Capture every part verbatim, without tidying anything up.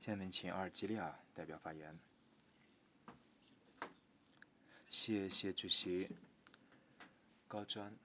下面请阿尔及利亚代表发言。谢谢主席。高专，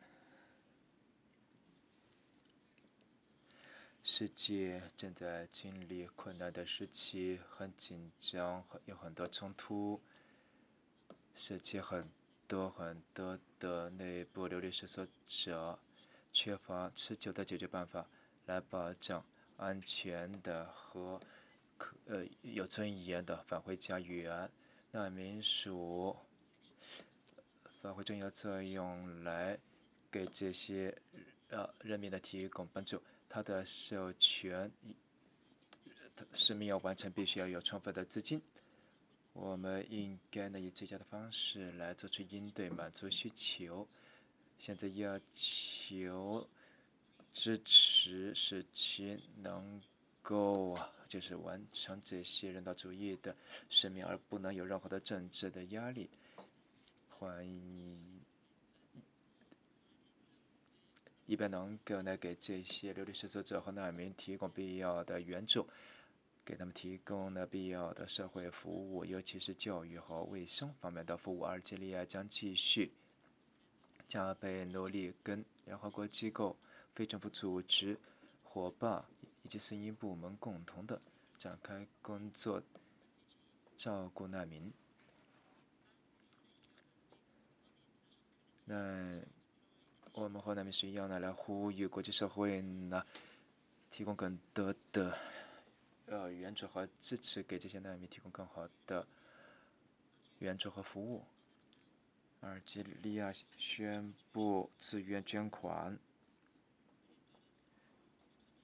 世界正在经历困难的时期，很紧张，有很多冲突，世界很多很多的内部流离失所者缺乏持久的解决办法来保障安全的和可呃有尊严的返回家园。难民署发挥重要作用来给这些呃人民的提供帮助。他的授权使命要完成，必须要有充分的资金。我们应该呢以最佳的方式来做出应对，满足需求。现在要求支持，使其能够啊，就是完成这些人道主义的使命，而不能有任何的政治的压力。欢迎，以便能够呢给这些流离失所者和难民提供必要的援助，给他们提供了必要的社会服务，尤其是教育和卫生方面的服务。阿尔及利亚将继续加倍努力，跟联合国机构、非政府组织、伙伴以及声音部门共同的展开工作，照顾难民。那我们和难民是一样的，来呼吁国际社会呢，提供更多的呃援助和支持，给这些难民提供更好的援助和服务。阿尔及利亚宣布自愿捐款